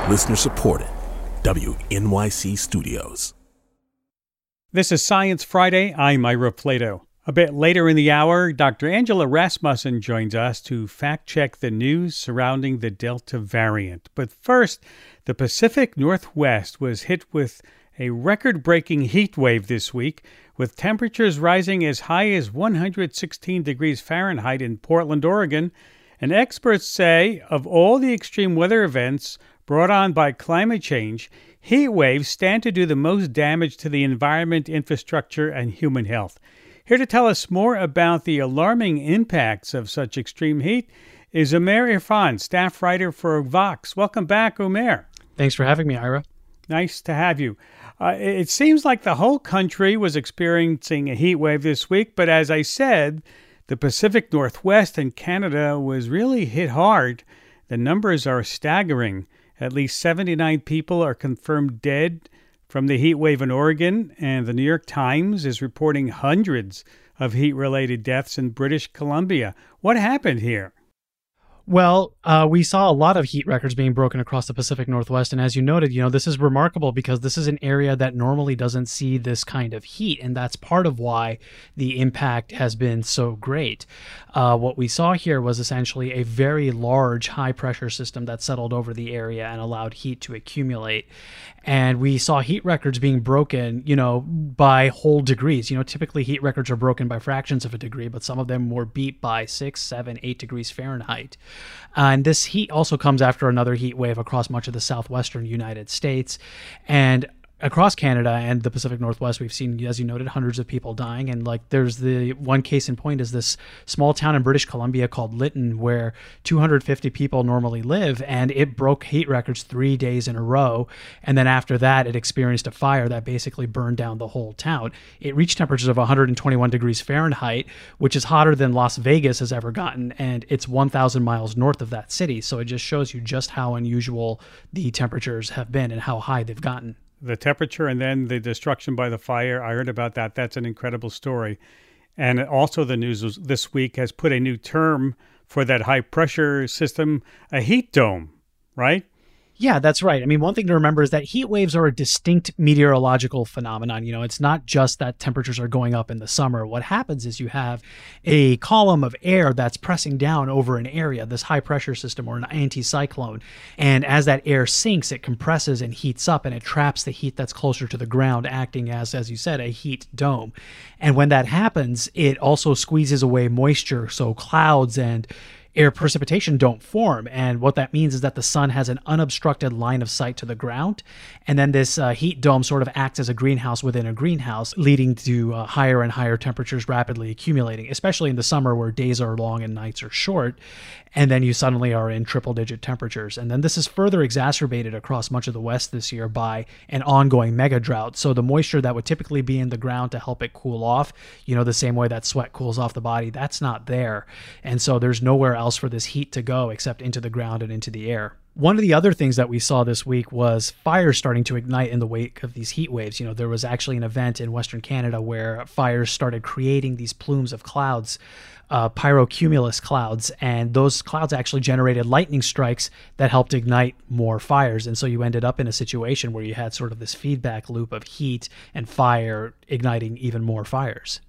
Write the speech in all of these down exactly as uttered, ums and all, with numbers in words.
Listener supported. W N Y C Studios. This is Science Friday. I'm Ira Plato. A bit later in the hour, Doctor Angela Rasmussen joins us to fact-check the news surrounding the Delta variant. But first, the Pacific Northwest was hit with a record-breaking heat wave this week, with temperatures rising as high as one hundred sixteen degrees Fahrenheit in Portland, Oregon. And experts say of all the extreme weather events brought on by climate change, heat waves stand to do the most damage to the environment, infrastructure, and human health. Here to tell us more about the alarming impacts of such extreme heat is Umair Irfan, staff writer for Vox. Welcome back, Umair. Thanks for having me, Ira. Nice to have you. Uh, it seems like the whole country was experiencing a heat wave this week, but as I said, the Pacific Northwest and Canada was really hit hard. The numbers are staggering. At least seventy-nine people are confirmed dead from the heat wave in Oregon, and the New York Times is reporting hundreds of heat-related deaths in British Columbia. What happened here? Well, uh, we saw a lot of heat records being broken across the Pacific Northwest. And as you noted, you know, this is remarkable because this is an area that normally doesn't see this kind of heat. And that's part of why the impact has been so great. Uh, what we saw here was essentially a very large high pressure system that settled over the area and allowed heat to accumulate. And we saw heat records being broken, you know, by whole degrees. You know, typically heat records are broken by fractions of a degree, but some of them were beat by six, seven, eight degrees Fahrenheit. Uh, and this heat also comes after another heat wave across much of the southwestern United States. And across Canada and the Pacific Northwest, we've seen, as you noted, hundreds of people dying. And like there's the one case in point is this small town in British Columbia called Lytton, where two hundred fifty people normally live, and it broke heat records three days in a row. And then after that, it experienced a fire that basically burned down the whole town. It reached temperatures of one hundred twenty-one degrees Fahrenheit, which is hotter than Las Vegas has ever gotten, and it's one thousand miles north of that city. So it just shows you just how unusual the temperatures have been and how high they've gotten. The temperature and then the destruction by the fire. I heard about that. That's an incredible story. And also the news this week has put a new term for that high pressure system, a heat dome, right? Yeah, that's right. I mean, one thing to remember is that heat waves are a distinct meteorological phenomenon. You know, it's not just that temperatures are going up in the summer. What happens is you have a column of air that's pressing down over an area, this high pressure system or an anticyclone. And as that air sinks, it compresses and heats up and it traps the heat that's closer to the ground, acting as, as you said, a heat dome. And when that happens, it also squeezes away moisture. So clouds and air precipitation don't form. And what that means is that the sun has an unobstructed line of sight to the ground. And then this uh, heat dome sort of acts as a greenhouse within a greenhouse, leading to uh, higher and higher temperatures rapidly accumulating, especially in the summer where days are long and nights are short. And then you suddenly are in triple digit temperatures. And then this is further exacerbated across much of the West this year by an ongoing mega drought. So the moisture that would typically be in the ground to help it cool off, you know, the same way that sweat cools off the body, that's not there. And so there's nowhere else for this heat to go except into the ground and into the air. One of the other things that we saw this week was fires starting to ignite in the wake of these heat waves. You know, there was actually an event in Western Canada where fires started creating these plumes of clouds, uh, pyrocumulus clouds, and those clouds actually generated lightning strikes that helped ignite more fires. And so you ended up in a situation where you had sort of this feedback loop of heat and fire igniting even more fires.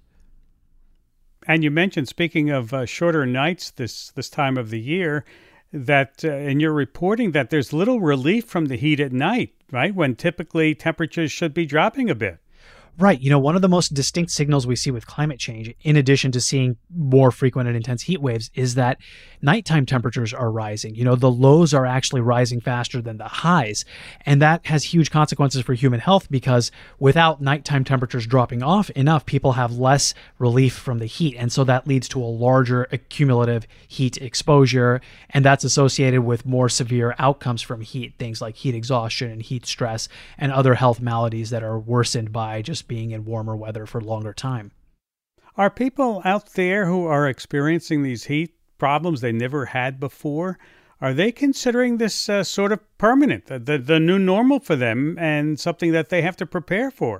And you mentioned, speaking of uh, shorter nights this, this time of the year, that uh, in your reporting that there's little relief from the heat at night, right? When typically temperatures should be dropping a bit. Right. You know, one of the most distinct signals we see with climate change, in addition to seeing more frequent and intense heat waves, is that nighttime temperatures are rising. You know, the lows are actually rising faster than the highs. And that has huge consequences for human health because without nighttime temperatures dropping off enough, people have less relief from the heat. And so that leads to a larger accumulative heat exposure. And that's associated with more severe outcomes from heat, things like heat exhaustion and heat stress and other health maladies that are worsened by just being in warmer weather for a longer time. Are people out there who are experiencing these heat problems they never had before, are they considering this uh, sort of permanent, the, the, the new normal for them and something that they have to prepare for?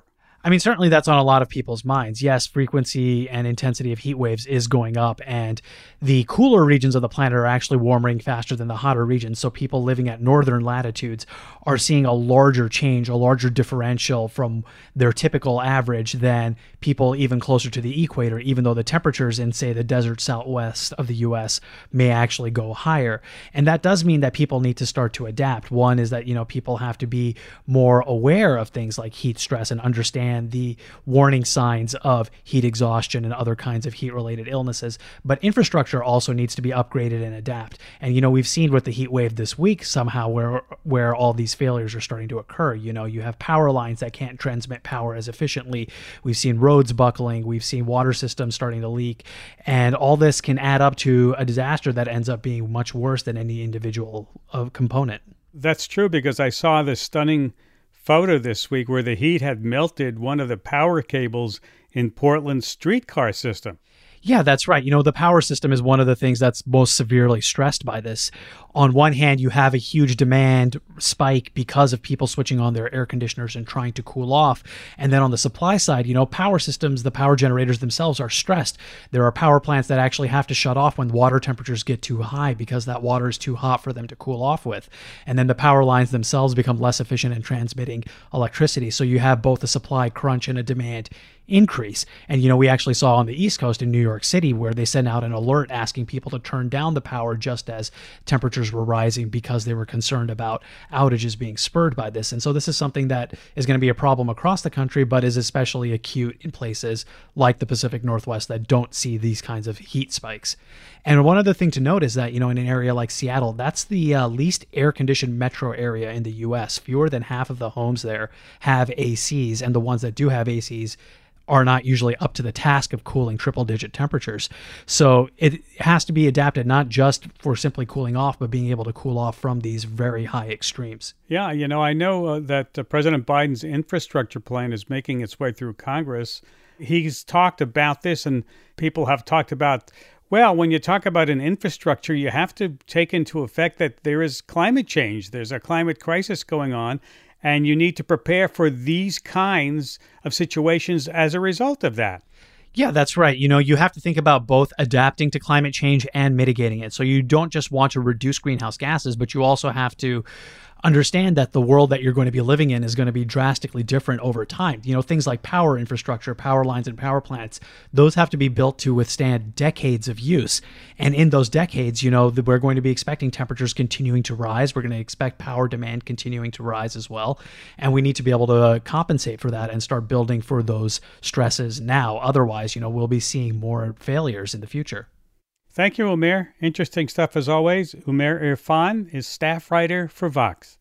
I mean, certainly that's on a lot of people's minds. Yes, frequency and intensity of heat waves is going up, and the cooler regions of the planet are actually warming faster than the hotter regions. So people living at northern latitudes are seeing a larger change, a larger differential from their typical average than people even closer to the equator, even though the temperatures in, say, the desert southwest of the U S may actually go higher. And that does mean that people need to start to adapt. One is that, you know, people have to be more aware of things like heat stress and understand the warning signs of heat exhaustion and other kinds of heat-related illnesses. But infrastructure also needs to be upgraded and adapt. And, you know, we've seen with the heat wave this week somehow where where all these failures are starting to occur. You know, you have power lines that can't transmit power as efficiently. We've seen roads buckling. We've seen water systems starting to leak. And all this can add up to a disaster that ends up being much worse than any individual uh, component. That's true, because I saw this stunning photo this week where the heat had melted one of the power cables in Portland's streetcar system. Yeah, that's right. You know, the power system is one of the things that's most severely stressed by this. On one hand, you have a huge demand spike because of people switching on their air conditioners and trying to cool off. And then on the supply side, you know, power systems, the power generators themselves are stressed. There are power plants that actually have to shut off when water temperatures get too high because that water is too hot for them to cool off with. And then the power lines themselves become less efficient in transmitting electricity. So you have both a supply crunch and a demand increase. And, you know, we actually saw on the East Coast in New York City where they sent out an alert asking people to turn down the power just as temperatures were rising because they were concerned about outages being spurred by this. And so this is something that is going to be a problem across the country, but is especially acute in places like the Pacific Northwest that don't see these kinds of heat spikes. And one other thing to note is that, you know, in an area like Seattle, that's the uh, least air-conditioned metro area in the U S. Fewer than half of the homes there have A Cs, and the ones that do have A Cs are not usually up to the task of cooling triple digit temperatures. So it has to be adapted not just for simply cooling off, but being able to cool off from these very high extremes. Yeah, you know, I know uh, that uh, President Biden's infrastructure plan is making its way through Congress. He's talked about this, and people have talked about, well, when you talk about an infrastructure, you have to take into effect that there is climate change. There's a climate crisis going on. And you need to prepare for these kinds of situations as a result of that. Yeah, that's right. You know, you have to think about both adapting to climate change and mitigating it. So you don't just want to reduce greenhouse gases, but you also have to understand that the world that you're going to be living in is going to be drastically different over time. You know, things like power infrastructure, power lines and power plants, those have to be built to withstand decades of use. And in those decades, you know, we're going to be expecting temperatures continuing to rise. We're going to expect power demand continuing to rise as well. And we need to be able to compensate for that and start building for those stresses now. Otherwise, you know, we'll be seeing more failures in the future. Thank you, Umair. Interesting stuff as always. Umair Irfan is staff writer for Vox.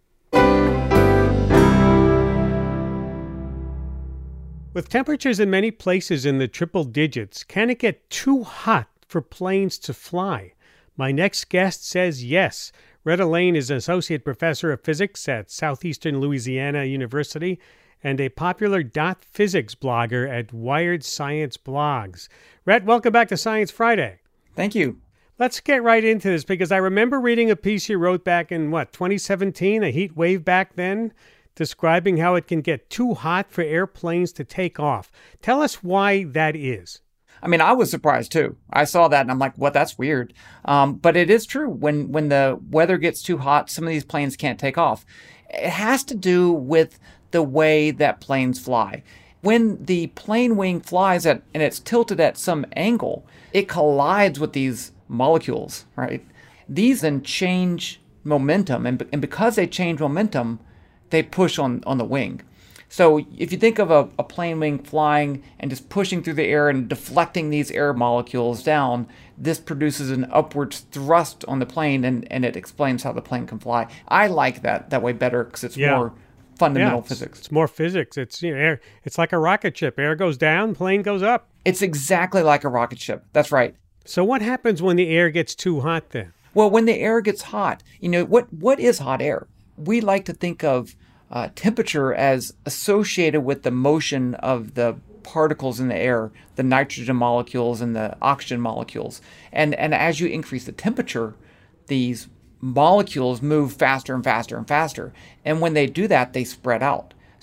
With temperatures in many places in the triple digits, can it get too hot for planes to fly? My next guest says yes. Retta Lane is an associate professor of physics at Southeastern Louisiana University and a popular dot physics blogger at Wired Science Blogs. Rhett, welcome back to Science Friday. Thank you. Let's get right into this, because I remember reading a piece you wrote back in, what, twenty seventeen, a heat wave back then, describing how it can get too hot for airplanes to take off. Tell us why that is. I mean, I was surprised too. I saw that and I'm like, what, that's weird. Um, but it is true. When, when the weather gets too hot, some of these planes can't take off. It has to do with the way that planes fly. When the plane wing flies at and it's tilted at some angle, it collides with these molecules, right? These then change momentum, and, and because they change momentum, they push on, on the wing. So if you think of a, a plane wing flying and just pushing through the air and deflecting these air molecules down, this produces an upwards thrust on the plane, and, and it explains how the plane can fly. I like that that way better because it's yeah. more fundamental yeah, it's, physics. It's more physics. It's, you know, air. It's like a rocket ship. Air goes down, plane goes up. It's exactly like a rocket ship. That's right. So what happens when the air gets too hot then? Well, when the air gets hot, you know, what what is hot air? We like to think of uh, temperature as associated with the motion of the particles in the air, the nitrogen molecules and the oxygen molecules. And, and as you increase the temperature, these molecules move faster and faster and faster. And when they do that, they spread out.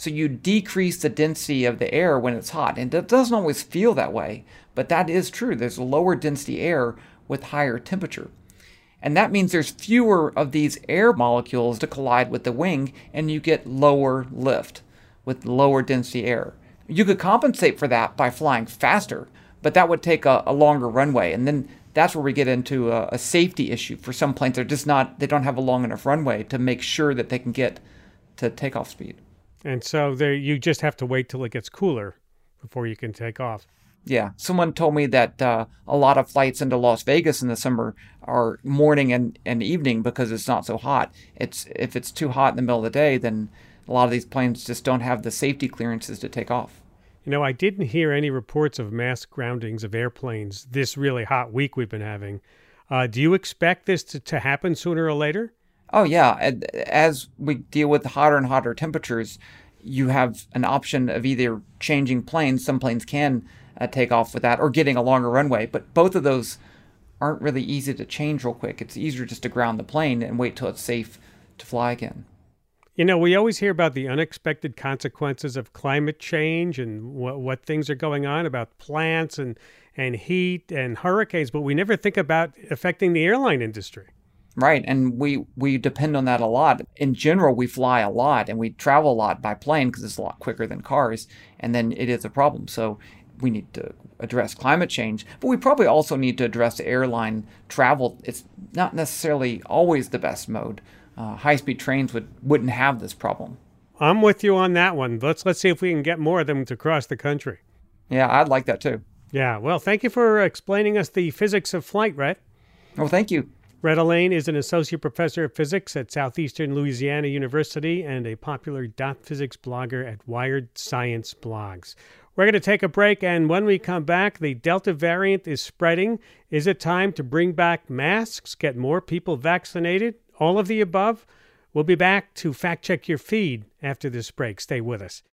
So you decrease the density of the air when it's hot. And it doesn't always feel that way, but that is true. There's lower density air with higher temperature. And that means there's fewer of these air molecules to collide with the wing, and you get lower lift with lower density air. You could compensate for that by flying faster, but that would take a, a longer runway. And then that's where we get into a, a safety issue for some planes. They're just not, they don't have a long enough runway to make sure that they can get to takeoff speed. And so there, you just have to wait till it gets cooler before you can take off. Yeah. Someone told me that uh, a lot of flights into Las Vegas in the summer are morning and, and evening because it's not so hot. It's if it's too hot in the middle of the day, then a lot of these planes just don't have the safety clearances to take off. You know, I didn't hear any reports of mass groundings of airplanes this really hot week we've been having. Uh, do you expect this to, to happen sooner or later? Oh, yeah. As we deal with hotter and hotter temperatures, you have an option of either changing planes. Some planes can uh, take off with that, or getting a longer runway. But both of those aren't really easy to change real quick. It's easier just to ground the plane and wait till it's safe to fly again. You know, we always hear about the unexpected consequences of climate change and what, what things are going on about plants and, and heat and hurricanes, but we never think about affecting the airline industry. Right, and we, we depend on that a lot. In general, we fly a lot and we travel a lot by plane because it's a lot quicker than cars, and then it is a problem. So we need to address climate change, but we probably also need to address airline travel. It's not necessarily always the best mode. Uh, high-speed trains would, wouldn't have this problem. I'm with you on that one. Let's let's see if we can get more of them to cross the country. Yeah, I'd like that too. Yeah, well, thank you for explaining us the physics of flight, Rhett. Well, thank you. Rhett Allain is an associate professor of physics at Southeastern Louisiana University and a popular dot physics blogger at Wired Science Blogs. We're going to take a break, and when we come back, the Delta variant is spreading. Is it time to bring back masks, get more people vaccinated? All of the above? We'll be back to fact check your feed after this break. Stay with us.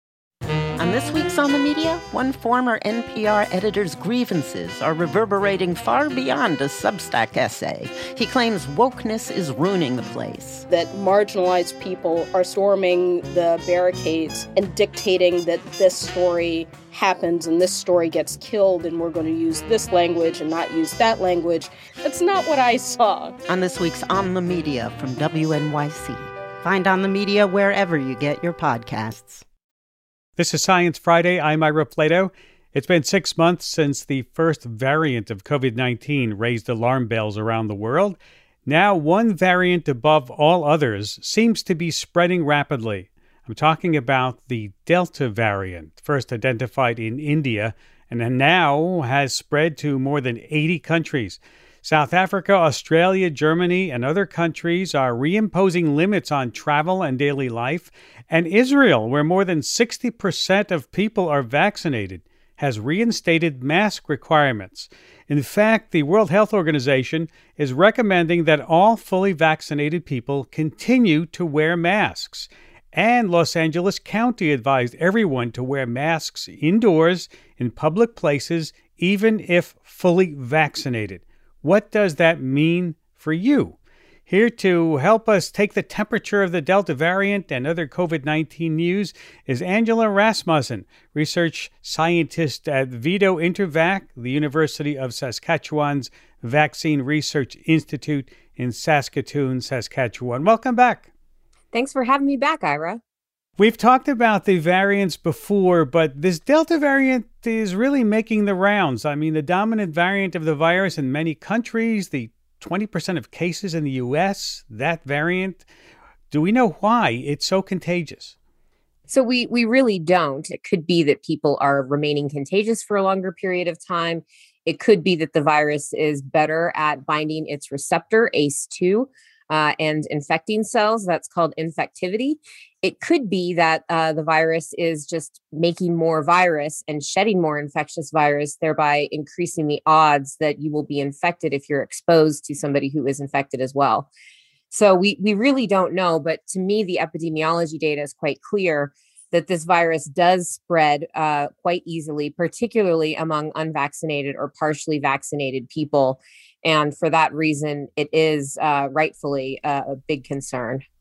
On this week's On the Media, one former N P R editor's grievances are reverberating far beyond a Substack essay. He claims wokeness is ruining the place. That marginalized people are storming the barricades and dictating that this story happens and this story gets killed and we're going to use this language and not use that language. That's not what I saw. On this week's On the Media from W N Y C. Find On the Media wherever you get your podcasts. This is Science Friday. I'm Ira Flatow. It's been six months since the first variant of covid nineteen raised alarm bells around the world. Now, one variant above all others seems to be spreading rapidly. I'm talking about the Delta variant, first identified in India, and now has spread to more than eighty countries. South Africa, Australia, Germany, and other countries are reimposing limits on travel and daily life. And Israel, where more than sixty percent of people are vaccinated, has reinstated mask requirements. In fact, the World Health Organization is recommending that all fully vaccinated people continue to wear masks. And Los Angeles County advised everyone to wear masks indoors in public places, even if fully vaccinated. What does that mean for you? Here to help us take the temperature of the Delta variant and other covid nineteen news is Angela Rasmussen, research scientist at Vito Intervac, the University of Saskatchewan's Vaccine Research Institute in Saskatoon, Saskatchewan. Welcome back. Thanks for having me back, Ira. We've talked about the variants before, but this Delta variant is really making the rounds. I mean, the dominant variant of the virus in many countries, the twenty percent of cases in the U S, that variant. Do we know why it's so contagious? So we we really don't. It could be that people are remaining contagious for a longer period of time. It could be that the virus is better at binding its receptor, A C E two, uh, and infecting cells. That's called infectivity. It could be that uh, the virus is just making more virus and shedding more infectious virus, thereby increasing the odds that you will be infected if you're exposed to somebody who is infected as well. So we we really don't know, but to me, the epidemiology data is quite clear that this virus does spread uh, quite easily, particularly among unvaccinated or partially vaccinated people. And for that reason, it is uh, rightfully uh, a big concern.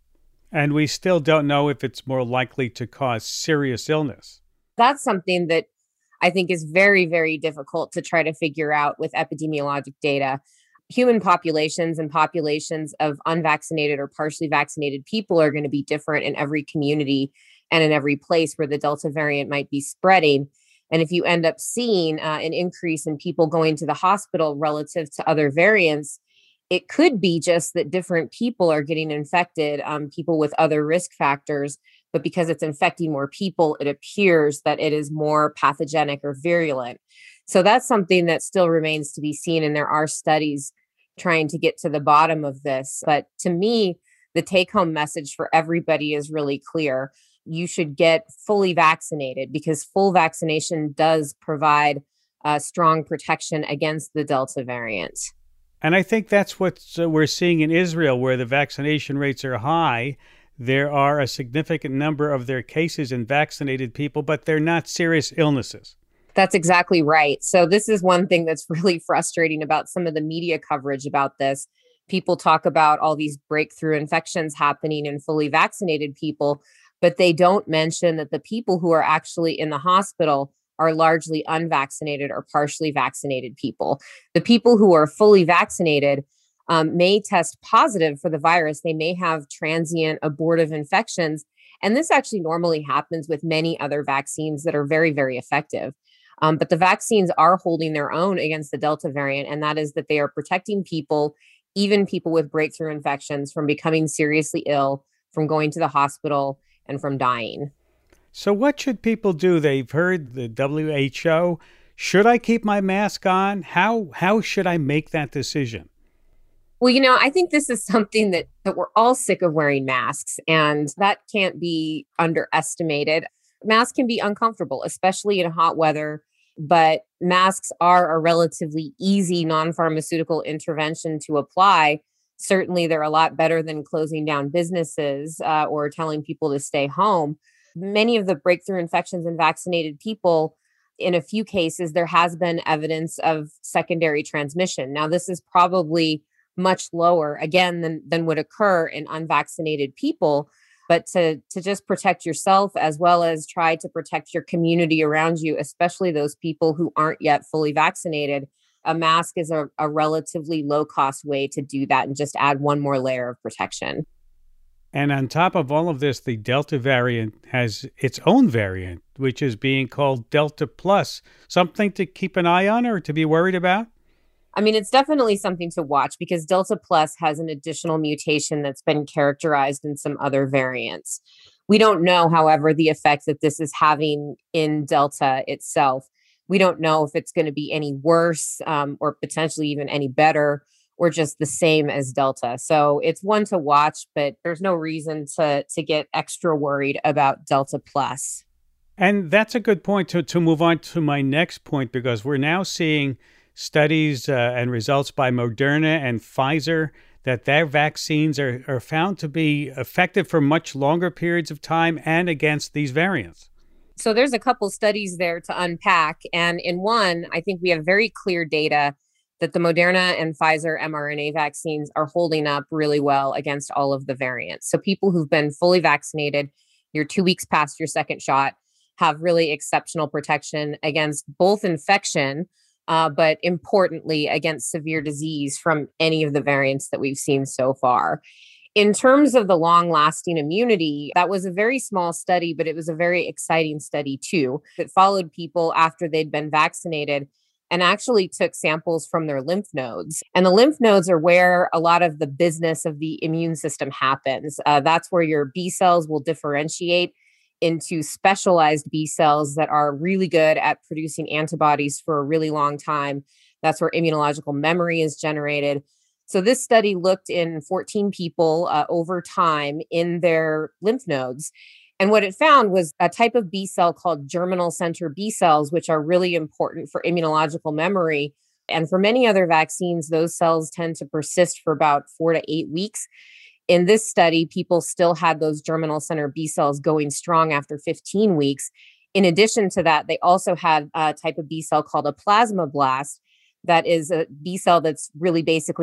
And we still don't know if it's more likely to cause serious illness. That's something that I think is very, very difficult to try to figure out with epidemiologic data. Human populations and populations of unvaccinated or partially vaccinated people are going to be different in every community and in every place where the Delta variant might be spreading. And if you end up seeing uh, an increase in people going to the hospital relative to other variants, it could be just that different people are getting infected, um, people with other risk factors, but because it's infecting more people, it appears that it is more pathogenic or virulent. So that's something that still remains to be seen. And there are studies trying to get to the bottom of this. But to me, the take-home message for everybody is really clear. You should get fully vaccinated because full vaccination does provide uh, strong protection against the Delta variant. And I think that's what uh, we're seeing in Israel, where the vaccination rates are high. There are a significant number of their cases in vaccinated people, but they're not serious illnesses. That's exactly right. So this is one thing that's really frustrating about some of the media coverage about this. People talk about all these breakthrough infections happening in fully vaccinated people, but they don't mention that the people who are actually in the hospital are largely unvaccinated or partially vaccinated people. The people who are fully vaccinated um, may test positive for the virus. They may have transient abortive infections. And this actually normally happens with many other vaccines that are very, very effective. Um, but the vaccines are holding their own against the Delta variant, and that is that they are protecting people, even people with breakthrough infections, from becoming seriously ill, from going to the hospital, and from dying. So what should people do? They've heard the W H O. Should I keep my mask on? How how should I make that decision? Well, you know, I think this is something that, that we're all sick of wearing masks, and that can't be underestimated. Masks can be uncomfortable, especially in hot weather, but masks are a relatively easy non-pharmaceutical intervention to apply. Certainly, they're a lot better than closing down businesses uh, or telling people to stay home. Many of the breakthrough infections in vaccinated people, in a few cases, there has been evidence of secondary transmission. Now, this is probably much lower, again, than, than would occur in unvaccinated people. But to, to just protect yourself as well as try to protect your community around you, especially those people who aren't yet fully vaccinated, a mask is a, a relatively low-cost way to do that and just add one more layer of protection. And on top of all of this, the Delta variant has its own variant, which is being called Delta Plus. Something to keep an eye on or to be worried about? I mean, it's definitely something to watch because Delta Plus has an additional mutation that's been characterized in some other variants. We don't know, however, the effect that this is having in Delta itself. We don't know if it's going to be any worse um, or potentially even any better or just the same as Delta. So it's one to watch, but there's no reason to, to get extra worried about Delta Plus. And that's a good point to, to move on to my next point, because we're now seeing studies uh, and results by Moderna and Pfizer that their vaccines are, are found to be effective for much longer periods of time and against these variants. So there's a couple studies there to unpack. And in one, I think we have very clear data that the Moderna and Pfizer mRNA vaccines are holding up really well against all of the variants. So people who've been fully vaccinated, you're two weeks past your second shot, have really exceptional protection against both infection, Uh, but importantly, against severe disease from any of the variants that we've seen so far. In terms of the long-lasting immunity, that was a very small study, but it was a very exciting study too. It followed people after they'd been vaccinated and actually took samples from their lymph nodes. And the lymph nodes are where a lot of the business of the immune system happens. Uh, that's where your B cells will differentiate into specialized B cells that are really good at producing antibodies for a really long time. That's where immunological memory is generated. So this study looked in fourteen people uh, over time in their lymph nodes. And what it found was a type of B cell called germinal center B cells, which are really important for immunological memory. And for many other vaccines, those cells tend to persist for about four to eight weeks. In this study, people still had those germinal center B cells going strong after fifteen weeks. In addition to that, they also had a type of B cell called a plasmablast. That is a B cell that's really basically an,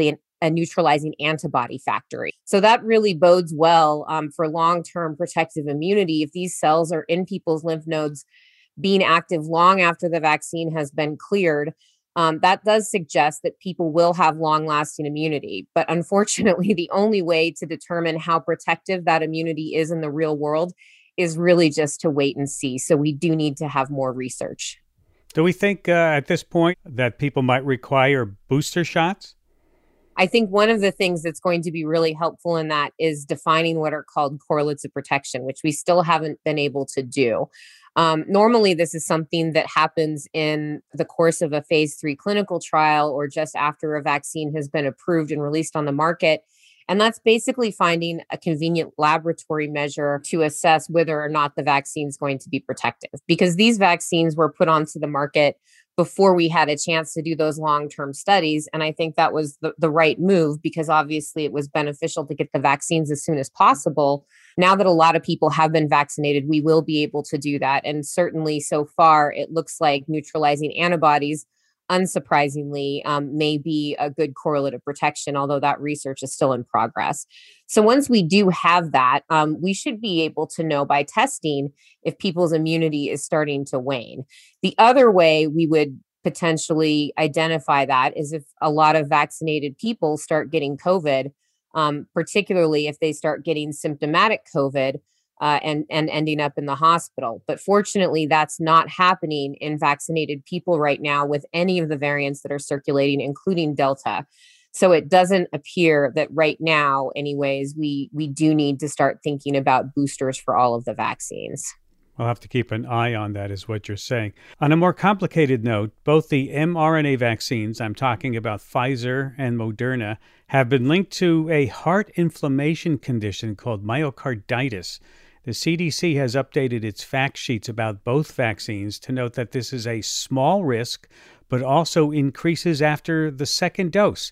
a neutralizing antibody factory. So that really bodes well um, for long-term protective immunity. If these cells are in people's lymph nodes being active long after the vaccine has been cleared, um, that does suggest that people will have long-lasting immunity. But unfortunately, the only way to determine how protective that immunity is in the real world is really just to wait and see. So we do need to have more research. Do we think uh, at this point that people might require booster shots? I think one of the things that's going to be really helpful in that is defining what are called correlates of protection, which we still haven't been able to do. Um, normally, this is something that happens in the course of a phase three clinical trial or just after a vaccine has been approved and released on the market. And that's basically finding a convenient laboratory measure to assess whether or not the vaccine is going to be protective. Because these vaccines were put onto the market before we had a chance to do those long-term studies. And I think that was the, the right move because obviously it was beneficial to get the vaccines as soon as possible. Now that a lot of people have been vaccinated, we will be able to do that. And certainly so far, it looks like neutralizing antibodies, unsurprisingly, um, may be a good correlate of protection, although that research is still in progress. So once we do have that, um, we should be able to know by testing if people's immunity is starting to wane. The other way we would potentially identify that is if a lot of vaccinated people start getting COVID, um, particularly if they start getting symptomatic COVID, Uh, and, and ending up in the hospital. But fortunately, that's not happening in vaccinated people right now with any of the variants that are circulating, including Delta. So it doesn't appear that right now, anyways, we, we do need to start thinking about boosters for all of the vaccines. We'll have to keep an eye on that, is what you're saying. On a more complicated note, both the mRNA vaccines, I'm talking about Pfizer and Moderna, have been linked to a heart inflammation condition called myocarditis. The C D C has updated its fact sheets about both vaccines to note that this is a small risk, but also increases after the second dose.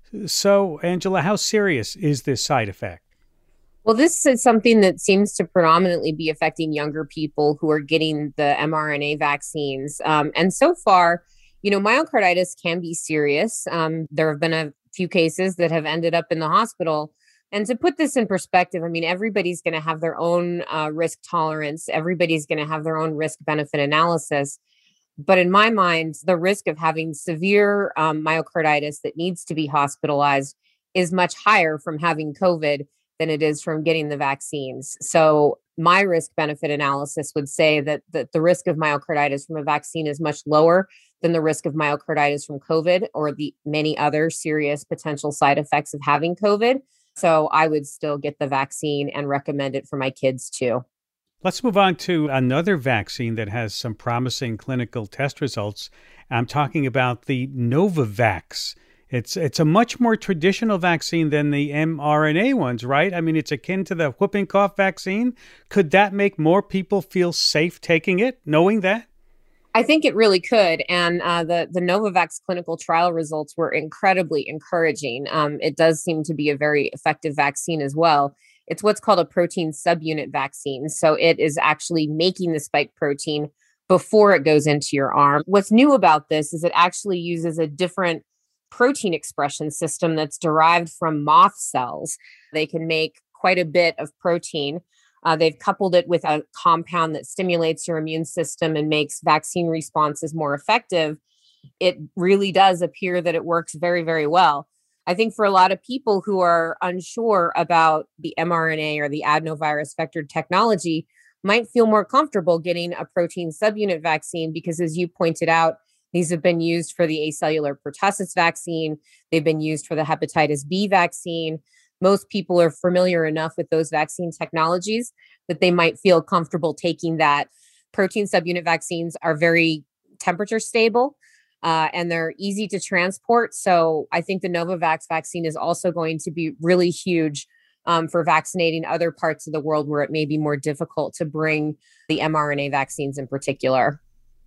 So, Angela, how serious is this side effect? Well, this is something that seems to predominantly be affecting younger people who are getting the mRNA vaccines. Um, and so far, you know, myocarditis can be serious. Um, there have been a few cases that have ended up in the hospital. And to put this in perspective, I mean, everybody's going to have their own uh, risk tolerance. Everybody's going to have their own risk benefit analysis. But in my mind, the risk of having severe um, myocarditis that needs to be hospitalized is much higher from having COVID than it is from getting the vaccines. So my risk benefit analysis would say that, that the risk of myocarditis from a vaccine is much lower than the risk of myocarditis from COVID or the many other serious potential side effects of having COVID. So I would still get the vaccine and recommend it for my kids too. Let's move on to another vaccine that has some promising clinical test results. I'm talking about the Novavax. It's it's a much more traditional vaccine than the mRNA ones, right? I mean, it's akin to the whooping cough vaccine. Could that make more people feel safe taking it, knowing that? I think it really could. And uh, the, the Novavax clinical trial results were incredibly encouraging. Um, it does seem to be a very effective vaccine as well. It's what's called a protein subunit vaccine. So it is actually making the spike protein before it goes into your arm. What's new about this is it actually uses a different protein expression system that's derived from moth cells. They can make quite a bit of protein. Uh, they've coupled it with a compound that stimulates your immune system and makes vaccine responses more effective. It really does appear that it works very, very well. I think for a lot of people who are unsure about the mRNA or the adenovirus vector technology might feel more comfortable getting a protein subunit vaccine because, as you pointed out, these have been used for the acellular pertussis vaccine. They've been used for the hepatitis B vaccine. Most people are familiar enough with those vaccine technologies that they might feel comfortable taking that. Protein subunit vaccines are very temperature stable uh, and they're easy to transport. So I think the Novavax vaccine is also going to be really huge um, for vaccinating other parts of the world where it may be more difficult to bring the mRNA vaccines in particular.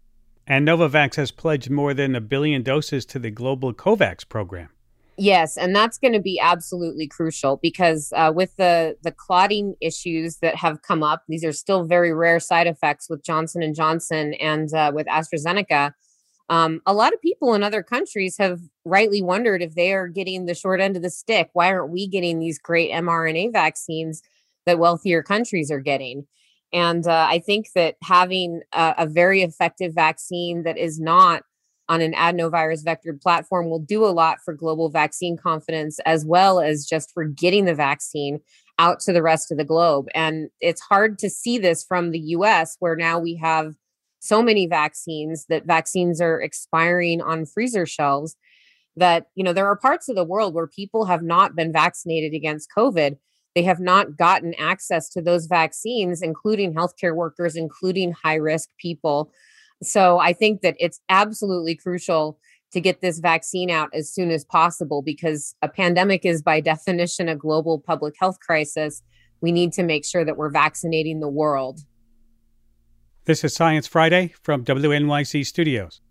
And Novavax has pledged more than a billion doses to the global COVAX program. Yes, and that's going to be absolutely crucial because uh, with the, the clotting issues that have come up, these are still very rare side effects with Johnson and Johnson and uh, with AstraZeneca. Um, a lot of people in other countries have rightly wondered if they are getting the short end of the stick. Why aren't we getting these great mRNA vaccines that wealthier countries are getting? And uh, I think that having a, a very effective vaccine that is not on an adenovirus vectored platform will do a lot for global vaccine confidence, as well as just for getting the vaccine out to the rest of the globe. And it's hard to see this from the U S, where now we have so many vaccines that vaccines are expiring on freezer shelves, that, you know, there are parts of the world where people have not been vaccinated against COVID. They have not gotten access to those vaccines, including healthcare workers, including high risk people. So I think that it's absolutely crucial to get this vaccine out as soon as possible, because a pandemic is by definition a global public health crisis. We need to make sure that we're vaccinating the world. This is Science Friday from W N Y C Studios.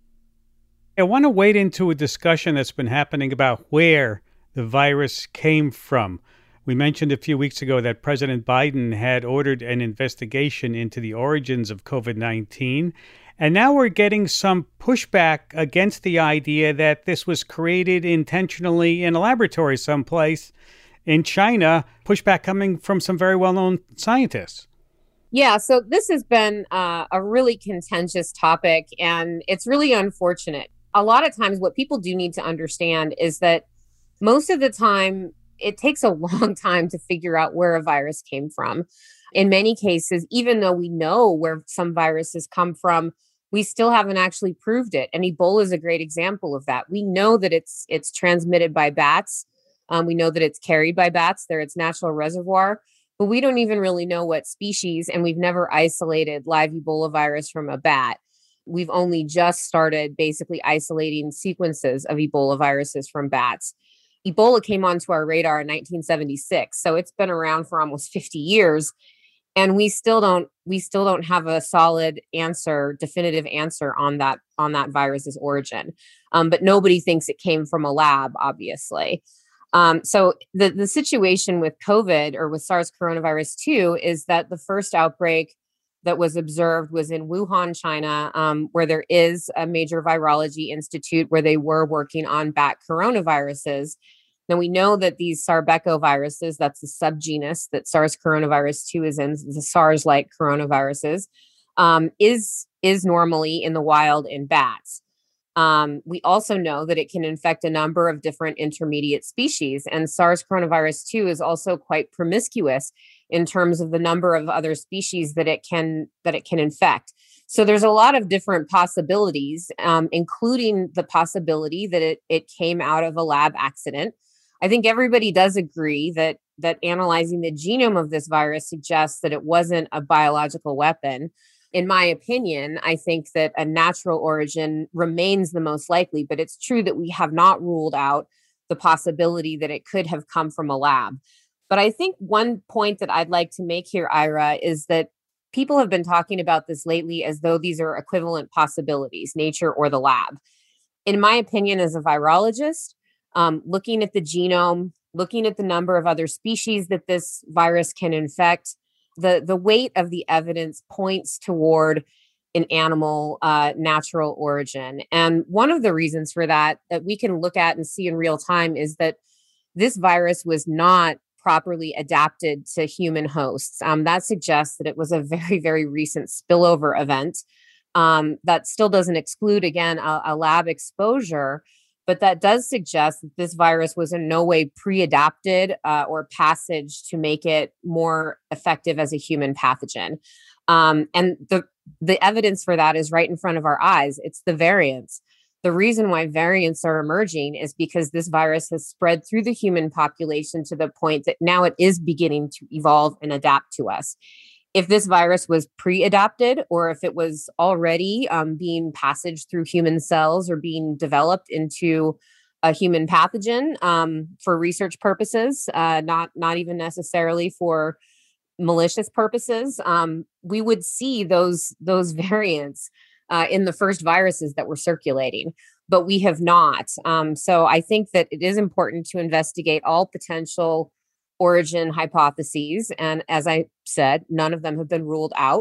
I want to wade into a discussion that's been happening about where the virus came from. We mentioned a few weeks ago that President Biden had ordered an investigation into the origins of COVID nineteen. And now we're getting some pushback against the idea that this was created intentionally in a laboratory someplace in China, pushback coming from some very well-known scientists. Yeah, so this has been uh, a really contentious topic, and it's really unfortunate. A lot of times what people do need to understand is that most of the time, it takes a long time to figure out where a virus came from. In many cases, even though we know where some viruses come from, we still haven't actually proved it. And Ebola is a great example of that. We know that it's it's transmitted by bats. Um, we know that it's carried by bats. They're its natural reservoir. But we don't even really know what species, and we've never isolated live Ebola virus from a bat. We've only just started basically isolating sequences of Ebola viruses from bats. Ebola came onto our radar in nineteen seventy-six, so it's been around for almost fifty years, and we still don't we still don't have a solid answer, definitive answer on that on that virus's origin. Um, but nobody thinks it came from a lab, obviously. Um, so the the situation with COVID, or with SARS coronavirus two, is that the first outbreak that was observed was in Wuhan, China, um, where there is a major virology institute where they were working on bat coronaviruses. Now, we know that these sarbecoviruses, that's the subgenus that SARS coronavirus two is in, the SARS-like coronaviruses, um, is, is normally in the wild in bats. Um, we also know that it can infect a number of different intermediate species, and SARS coronavirus two is also quite promiscuous in terms of the number of other species that it can that it can infect. So there's a lot of different possibilities, um, including the possibility that it it came out of a lab accident. I think everybody does agree that that analyzing the genome of this virus suggests that it wasn't a biological weapon. In my opinion, I think that a natural origin remains the most likely, but it's true that we have not ruled out the possibility that it could have come from a lab. But I think one point that I'd like to make here, Ira, is that people have been talking about this lately as though these are equivalent possibilities, nature or the lab. In my opinion, as a virologist, um, looking at the genome, looking at the number of other species that this virus can infect, the, the weight of the evidence points toward an animal uh, natural origin. And one of the reasons for that, that we can look at and see in real time, is that this virus was not properly adapted to human hosts. Um, that suggests that it was a very, very recent spillover event. Um, that still doesn't exclude, again, a, a lab exposure, but that does suggest that this virus was in no way pre-adapted uh, or passage to make it more effective as a human pathogen. Um, and the, the evidence for that is right in front of our eyes. It's the variants. The reason why variants are emerging is because this virus has spread through the human population to the point that now it is beginning to evolve and adapt to us. If this virus was pre-adapted, or if it was already um, being passaged through human cells or being developed into a human pathogen um, for research purposes, uh, not, not even necessarily for malicious purposes, um, we would see those, those variants Uh, in the first viruses that were circulating, but we have not. Um, so I think that it is important to investigate all potential origin hypotheses. And as I said, none of them have been ruled out.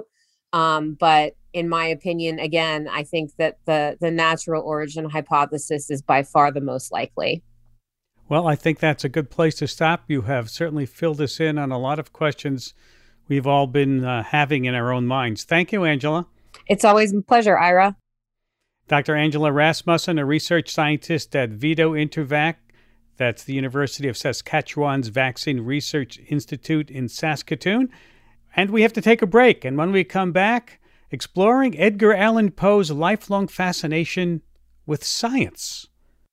Um, but in my opinion, again, I think that the the natural origin hypothesis is by far the most likely. Well, I think that's a good place to stop. You have certainly filled us in on a lot of questions we've all been uh, having in our own minds. Thank you, Angela. It's always a pleasure, Ira. Doctor Angela Rasmussen, a research scientist at Vito Intervac. That's the University of Saskatchewan's Vaccine Research Institute in Saskatoon. And we have to take a break. And when we come back, exploring Edgar Allan Poe's lifelong fascination with science.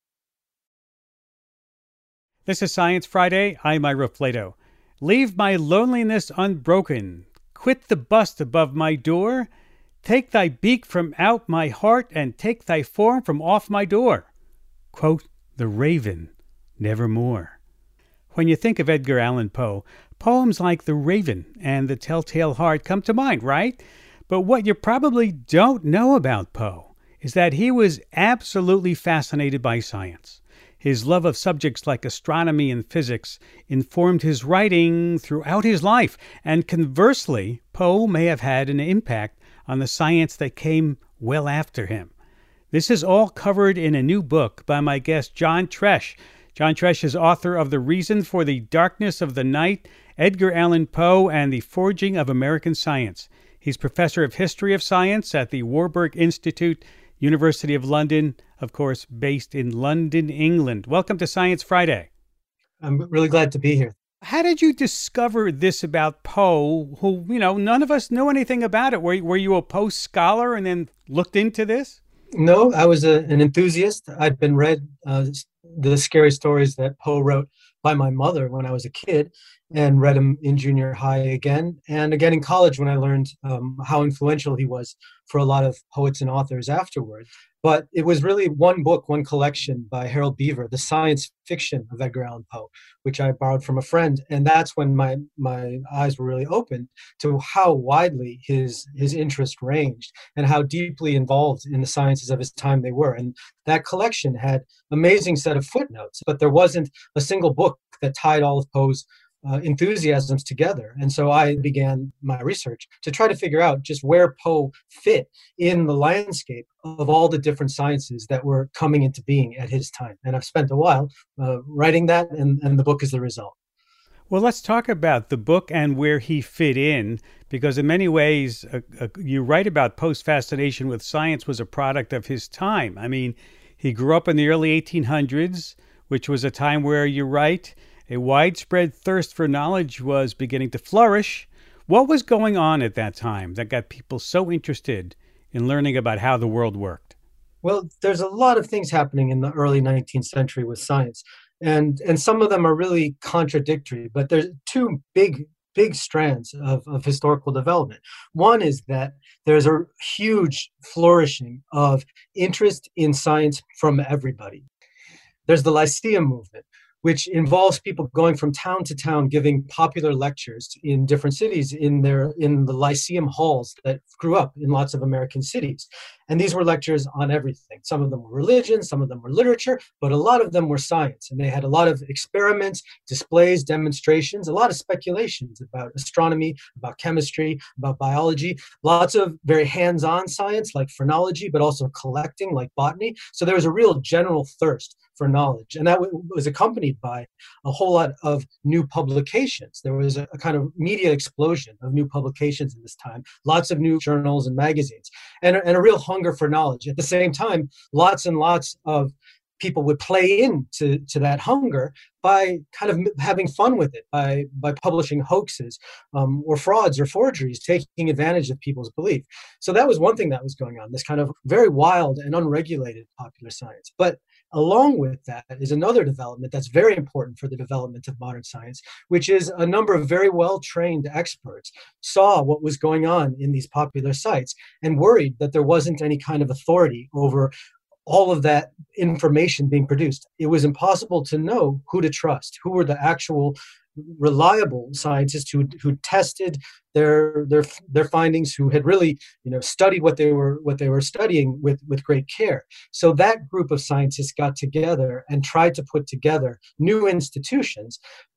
This is Science Friday. I'm Ira Flato. Leave my loneliness unbroken. Quit the bust above my door. Take thy beak from out my heart, and take thy form from off my door. Quote the Raven, nevermore. When you think of Edgar Allan Poe, poems like The Raven and The Telltale Heart come to mind, right? But what you probably don't know about Poe is that he was absolutely fascinated by science. His love of subjects like astronomy and physics informed his writing throughout his life, and conversely, Poe may have had an impact on the science that came well after him. This is all covered in a new book by my guest, John Tresch. John Tresch is author of The Reason for the Darkness of the Night, Edgar Allan Poe, and the Forging of American Science. He's professor of history of science at the Warburg Institute, University of London, of course, based in London, England. Welcome to Science Friday. I'm really glad to be here. How did you discover this about Poe, who, you know, none of us knew anything about it? Were, were you a Poe scholar and then looked into this? No, I was a, an enthusiast. I'd been read uh, the scary stories that Poe wrote by my mother when I was a kid, and read them in junior high again, and again in college when I learned um, how influential he was for a lot of poets and authors afterward. But it was really one book, one collection by Harold Beaver, the science fiction of Edgar Allan Poe, which I borrowed from a friend. And that's when my my eyes were really opened to how widely his his interest ranged and how deeply involved in the sciences of his time they were. And that collection had an amazing set of footnotes, but there wasn't a single book that tied all of Poe's Uh, enthusiasms together. And so I began my research to try to figure out just where Poe fit in the landscape of all the different sciences that were coming into being at his time. And I've spent a while uh, writing that, and, and the book is the result. Well, let's talk about the book and where he fit in, because in many ways, uh, uh, you write about Poe's fascination with science was a product of his time. I mean, he grew up in the early eighteen hundreds, which was a time where, you write, a widespread thirst for knowledge was beginning to flourish. What was going on at that time that got people so interested in learning about how the world worked? Well, there's a lot of things happening in the early nineteenth century with science, and and some of them are really contradictory, but there's two big big strands of, of historical development. One is that there's a huge flourishing of interest in science from everybody. There's the Lyceum movement, which involves people going from town to town giving popular lectures in different cities in their in the Lyceum halls that grew up in lots of American cities. And these were lectures on everything. Some of them were religion, some of them were literature, but a lot of them were science. And they had a lot of experiments, displays, demonstrations, a lot of speculations about astronomy, about chemistry, about biology, lots of very hands-on science like phrenology, but also collecting like botany. So there was a real general thirst for knowledge. And that w- was accompanied by a whole lot of new publications. There was a, a kind of media explosion of new publications at this time, lots of new journals and magazines, and, and a real hunger for knowledge. At the same time, lots and lots of people would play into to that hunger by kind of having fun with it, by by publishing hoaxes um, or frauds or forgeries, taking advantage of people's belief. So that was one thing that was going on, this kind of very wild and unregulated popular science. But along with that is another development that's very important for the development of modern science, which is a number of very well-trained experts saw what was going on in these popular sites and worried that there wasn't any kind of authority over all of that information being produced. It was impossible to know who to trust, who were the actual reliable scientists who who tested their their their findings, who had really you know studied what they were what they were studying with with great care. So that group of scientists got together and tried to put together new institutions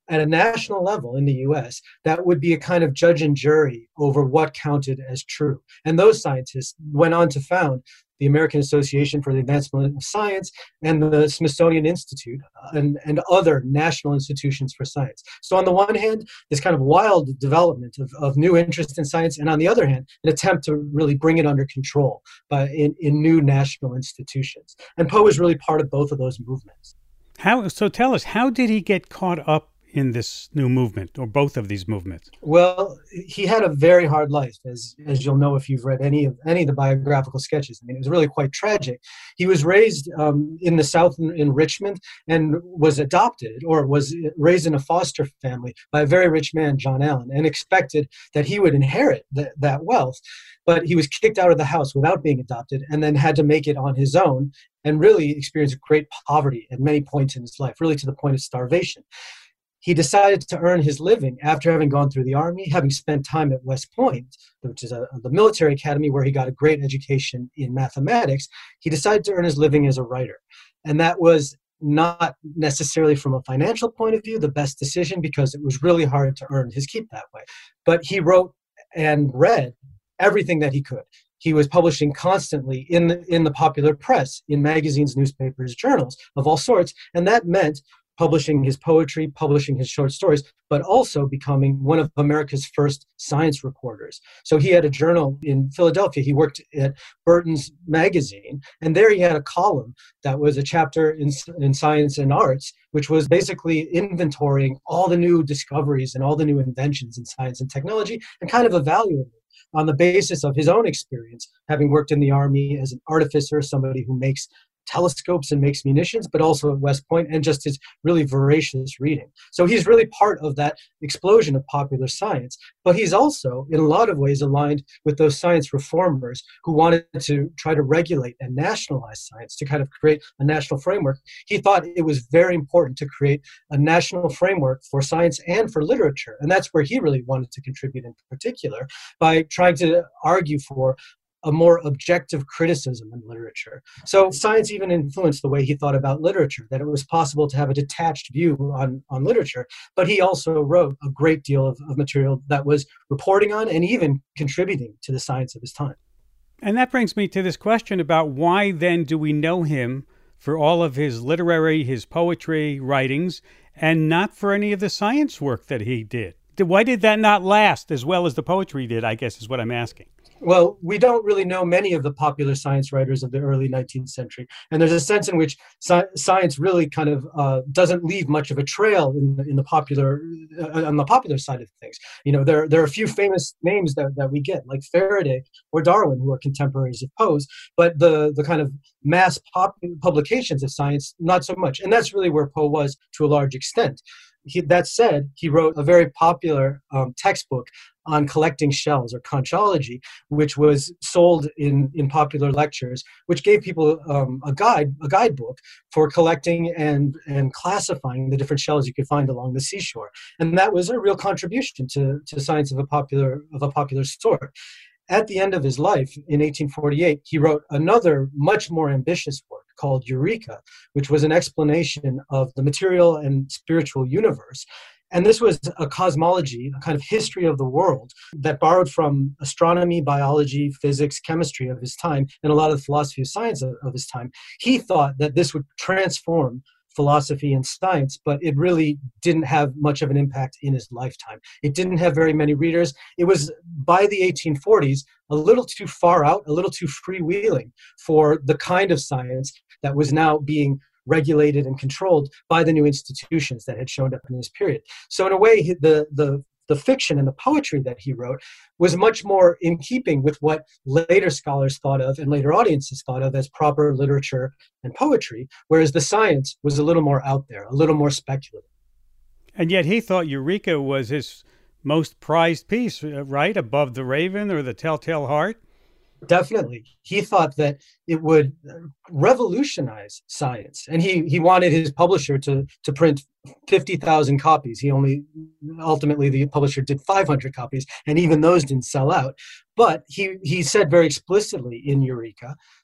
at a national level in the U S that would be a kind of judge and jury over what counted as true. And those scientists went on to found the American Association for the Advancement of Science and the Smithsonian Institute and, and other national institutions for science. So on the one hand, this kind of wild development of, of new interest in science, and on the other hand, an attempt to really bring it under control by in, in new national institutions. And Poe is really part of both of those movements. How? So tell us, how did he get caught up in this new movement, or both of these movements? Well, he had a very hard life, as as you'll know if you've read any of any of the biographical sketches. I mean, it was really quite tragic. He was raised um, in the South in, in Richmond and was adopted, or was raised in a foster family by a very rich man, John Allen, and expected that he would inherit th- that wealth. But he was kicked out of the house without being adopted, and then had to make it on his own, and really experienced great poverty at many points in his life, really to the point of starvation. He decided to earn his living after having gone through the Army, having spent time at West Point, which is a, the military academy where he got a great education in mathematics. He decided to earn his living as a writer. And that was not necessarily from a financial point of view the best decision, because it was really hard to earn his keep that way. But he wrote and read everything that he could. He was publishing constantly in the, in the popular press, in magazines, newspapers, journals of all sorts. And that meant publishing his poetry, publishing his short stories, but also becoming one of America's first science reporters. So he had a journal in Philadelphia. He worked at Burton's Magazine, and there he had a column that was a chapter in, in Science and Arts, which was basically inventorying all the new discoveries and all the new inventions in science and technology, and kind of evaluating on the basis of his own experience, having worked in the Army as an artificer, somebody who makes telescopes and makes munitions, but also at West Point, and just his really voracious reading. So he's really part of that explosion of popular science, but he's also, in a lot of ways, aligned with those science reformers who wanted to try to regulate and nationalize science, to kind of create a national framework. He thought it was very important to create a national framework for science and for literature, and that's where he really wanted to contribute in particular, by trying to argue for a more objective criticism in literature. So science even influenced the way he thought about literature, that it was possible to have a detached view on, on literature, but he also wrote a great deal of, of material that was reporting on and even contributing to the science of his time. And that brings me to this question about why then do we know him for all of his literary, his poetry writings, and not for any of the science work that he did? Why did that not last as well as the poetry did, I guess is what I'm asking. Well, we don't really know many of the popular science writers of the early nineteenth century. And there's a sense in which sci- science really kind of uh, doesn't leave much of a trail in the, in the popular, uh, on the popular side of things. You know, there, there are a few famous names that, that we get, like Faraday or Darwin, who are contemporaries of Poe's, but the, the kind of mass pop- publications of science, not so much. And that's really where Poe was to a large extent. He, that said, he wrote a very popular um, textbook on collecting shells, or conchology, which was sold in, in popular lectures, which gave people um, a guide, a guidebook for collecting and, and classifying the different shells you could find along the seashore. And that was a real contribution to, to science of a popular of a popular sort. At the end of his life, in eighteen forty-eight, he wrote another much more ambitious work called Eureka, which was an explanation of the material and spiritual universe. And this was a cosmology, a kind of history of the world that borrowed from astronomy, biology, physics, chemistry of his time, and a lot of the philosophy of science of, of his time. He thought that this would transform philosophy and science, but it really didn't have much of an impact in his lifetime. It didn't have very many readers. It was, by the eighteen forties, a little too far out, a little too freewheeling for the kind of science that was now being regulated and controlled by the new institutions that had shown up in this period. So in a way, the, the, the fiction and the poetry that he wrote was much more in keeping with what later scholars thought of and later audiences thought of as proper literature and poetry, whereas the science was a little more out there, a little more speculative. And yet he thought Eureka was his most prized piece, right? Above The Raven or The Telltale Heart? Definitely. He thought that it would revolutionize science. And he, he wanted his publisher to, to print fifty thousand copies. He only, ultimately the publisher did five hundred copies, and even those didn't sell out. But he, he said very explicitly in Eureka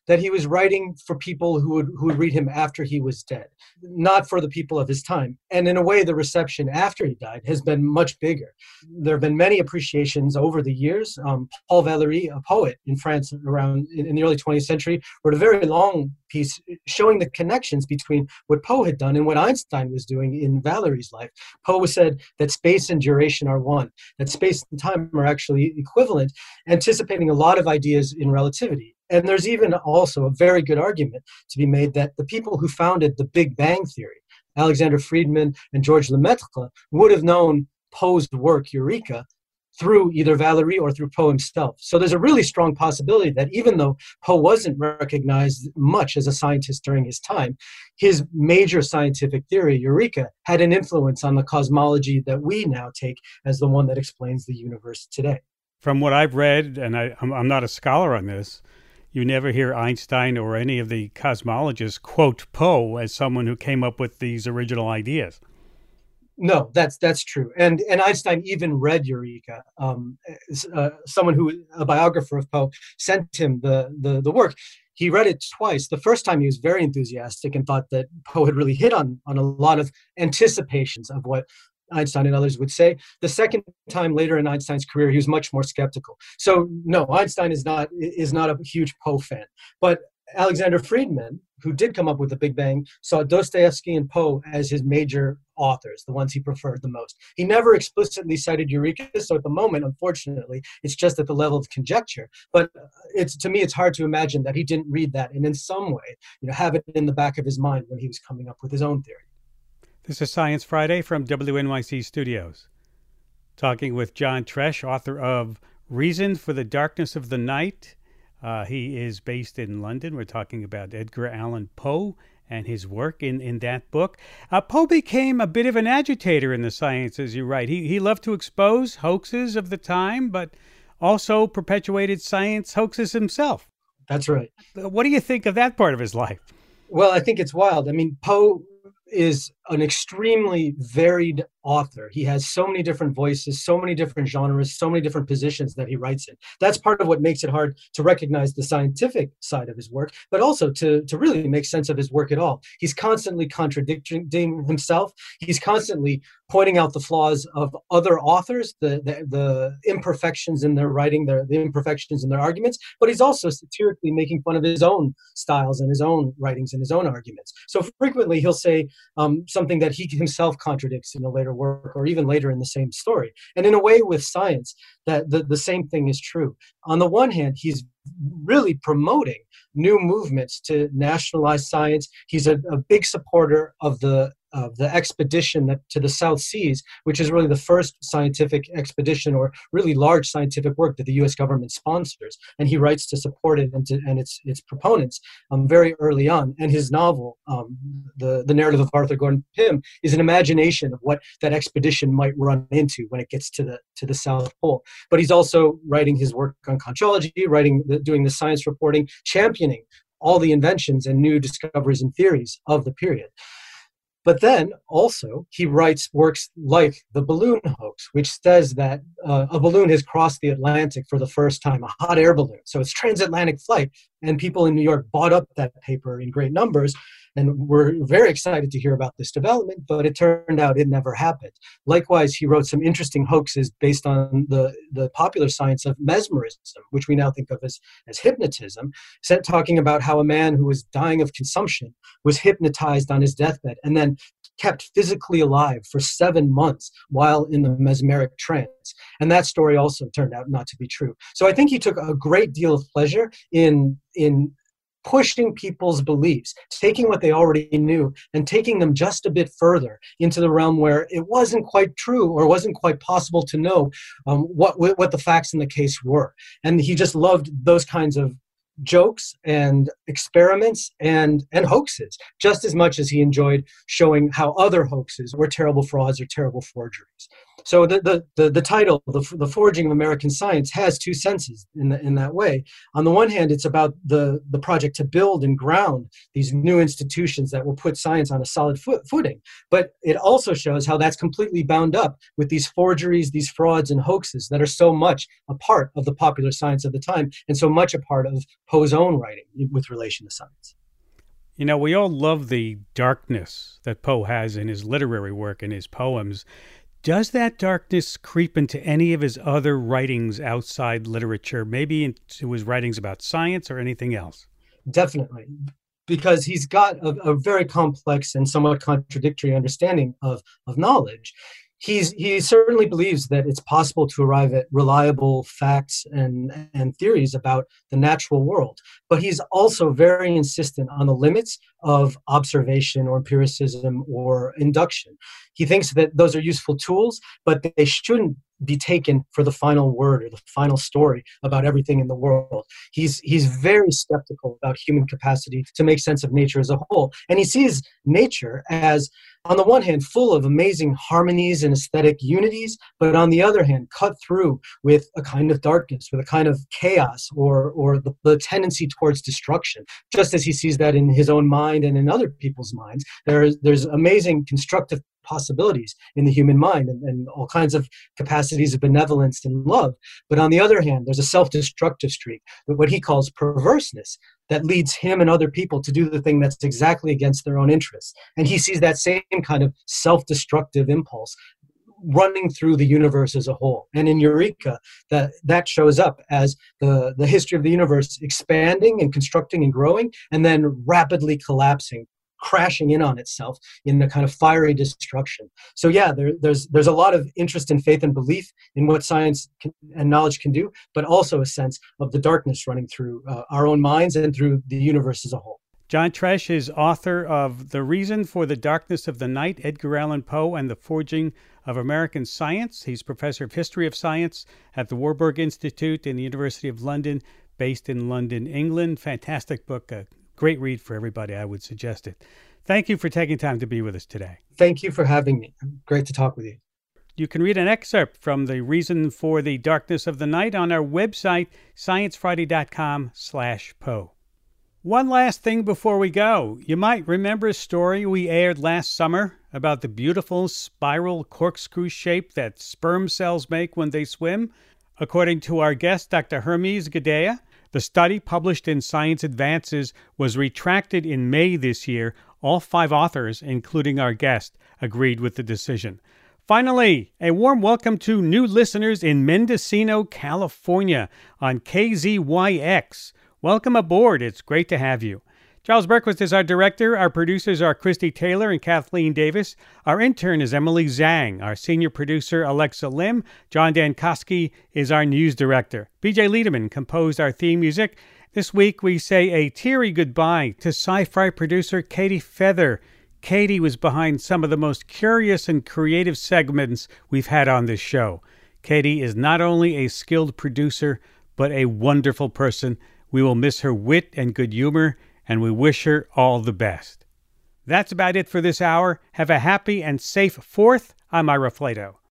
that he was writing for people who would who would read him after he was dead, not for the people of his time. And in a way, the reception after he died has been much bigger. There have been many appreciations over the years. Um, Paul Valéry, a poet in France around in, in the early twentieth century, wrote a very long piece showing the connections between what Poe had done and what Einstein was doing in Valéry's life. Poe said that space and duration are one, that space and time are actually equivalent, anticipating a lot of ideas in relativity. And there's even also a very good argument to be made that the people who founded the Big Bang Theory, Alexander Friedman and George Lemaitre, would have known Poe's work, Eureka, through either Valéry or through Poe himself. So there's a really strong possibility that even though Poe wasn't recognized much as a scientist during his time, his major scientific theory, Eureka, had an influence on the cosmology that we now take as the one that explains the universe today. From what I've read, and I, I'm, I'm not a scholar on this, you never hear Einstein or any of the cosmologists quote Poe as someone who came up with these original ideas. No, that's that's true. And and Einstein even read Eureka. Um, uh, someone who, a biographer of Poe, sent him the, the the work. He read it twice. The first time he was very enthusiastic and thought that Poe had really hit on on a lot of anticipations of what Einstein and others would say. The second time later in Einstein's career, he was much more skeptical. So no, Einstein is not is not a huge Poe fan. But Alexander Friedman, who did come up with the Big Bang, saw Dostoevsky and Poe as his major authors, the ones he preferred the most. He never explicitly cited Eureka, so at the moment, unfortunately, it's just at the level of conjecture. But it's to me, it's hard to imagine that he didn't read that and in some way, you know, have it in the back of his mind when he was coming up with his own theory. This is Science Friday from W N Y C Studios. Talking with John Tresch, author of Reason for the Darkness of the Night. Uh, he is based in London. We're talking about Edgar Allan Poe and his work in, in that book. Uh, Poe became a bit of an agitator in the sciences, you write. He, he loved to expose hoaxes of the time, but also perpetuated science hoaxes himself. That's right. What do you think of that part of his life? Well, I think it's wild. I mean, Poe is an extremely varied author. He has so many different voices, so many different genres, so many different positions that he writes in. That's part of what makes it hard to recognize the scientific side of his work, but also to, to really make sense of his work at all. He's constantly contradicting himself. He's constantly pointing out the flaws of other authors, the, the, the imperfections in their writing, the, the imperfections in their arguments, but he's also satirically making fun of his own styles and his own writings and his own arguments. So frequently he'll say um, something that he himself contradicts in a later work or even later in the same story. And in a way with science, that the, the same thing is true. On the one hand, he's really promoting new movements to nationalize science. He's a, a big supporter of the of the expedition that, to the South Seas, which is really the first scientific expedition or really large scientific work that the U S government sponsors. And he writes to support it and, to, and its its proponents um, very early on. And his novel, um, the, the Narrative of Arthur Gordon Pym, is an imagination of what that expedition might run into when it gets to the to the South Pole. But he's also writing his work on conchology, writing the, doing the science reporting, championing all the inventions and new discoveries and theories of the period. But then also he writes works like The Balloon Hoax, which says that uh, a balloon has crossed the Atlantic for the first time, a hot air balloon. So it's transatlantic flight. And people in New York bought up that paper in great numbers and were very excited to hear about this development, but it turned out it never happened. Likewise, he wrote some interesting hoaxes based on the, the popular science of mesmerism, which we now think of as, as hypnotism, talking about how a man who was dying of consumption was hypnotized on his deathbed and then kept physically alive for seven months while in the mesmeric trance. And that story also turned out not to be true. So I think he took a great deal of pleasure in in pushing people's beliefs, taking what they already knew and taking them just a bit further into the realm where it wasn't quite true or wasn't quite possible to know um, what what the facts in the case were. And he just loved those kinds of jokes and experiments and and hoaxes just as much as he enjoyed showing how other hoaxes were terrible frauds or terrible forgeries. So the the the, the title, the, the Forging of American Science, has two senses in the, in that way. On the one hand, it's about the the project to build and ground these new institutions that will put science on a solid foot, footing. But it also shows how that's completely bound up with these forgeries, these frauds and hoaxes that are so much a part of the popular science of the time and so much a part of Poe's own writing with relation to science. You know, we all love the darkness that Poe has in his literary work and his poems. Does that darkness creep into any of his other writings outside literature, maybe into his writings about science or anything else? Definitely, because he's got a, a very complex and somewhat contradictory understanding of, of knowledge. He's, he certainly believes that it's possible to arrive at reliable facts and, and theories about the natural world, but he's also very insistent on the limits of observation or empiricism or induction. He thinks that those are useful tools, but they shouldn't be taken for the final word or the final story about everything in the world. He's he's very skeptical about human capacity to make sense of nature as a whole. And he sees nature as, on the one hand, full of amazing harmonies and aesthetic unities, but on the other hand, cut through with a kind of darkness, with a kind of chaos or, or the, the tendency towards destruction, just as he sees that in his own mind and in other people's minds. There's, there's amazing constructive possibilities in the human mind and, and all kinds of capacities of benevolence and love. But on the other hand, there's a self-destructive streak, what he calls perverseness, that leads him and other people to do the thing that's exactly against their own interests. And he sees that same kind of self-destructive impulse running through the universe as a whole. And in Eureka, that, that shows up as the, the history of the universe expanding and constructing and growing, and then rapidly collapsing, crashing in on itself in a kind of fiery destruction. So yeah, there, there's there's a lot of interest in faith and belief in what science can, and knowledge can do, but also a sense of the darkness running through uh, our own minds and through the universe as a whole. John Tresch is author of The Reason for the Darkness of the Night, Edgar Allan Poe and the Forging of American Science. He's professor of history of science at the Warburg Institute in the University of London, based in London, England. Fantastic book, a great read for everybody. I would suggest it. Thank you for taking time to be with us today. Thank you for having me. Great to talk with you. You can read an excerpt from The Reason for the Darkness of the Night on our website, science friday dot com slash Poe. One last thing before we go. You might remember a story we aired last summer about the beautiful spiral corkscrew shape that sperm cells make when they swim. According to our guest, Doctor Hermes Gadea, the study published in Science Advances was retracted in May this year. All five authors, including our guest, agreed with the decision. Finally, a warm welcome to new listeners in Mendocino, California on K Z Y X. Welcome aboard. It's great to have you. Charles Berquist is our director. Our producers are Christy Taylor and Kathleen Davis. Our intern is Emily Zhang. Our senior producer, Alexa Lim. John Dankosky is our news director. B J Liederman composed our theme music. This week we say a teary goodbye to sci-fi producer Katie Feather. Katie was behind some of the most curious and creative segments we've had on this show. Katie is not only a skilled producer, but a wonderful person. We will miss her wit and good humor, and we wish her all the best. That's about it for this hour. Have a happy and safe fourth. I'm Ira Flato.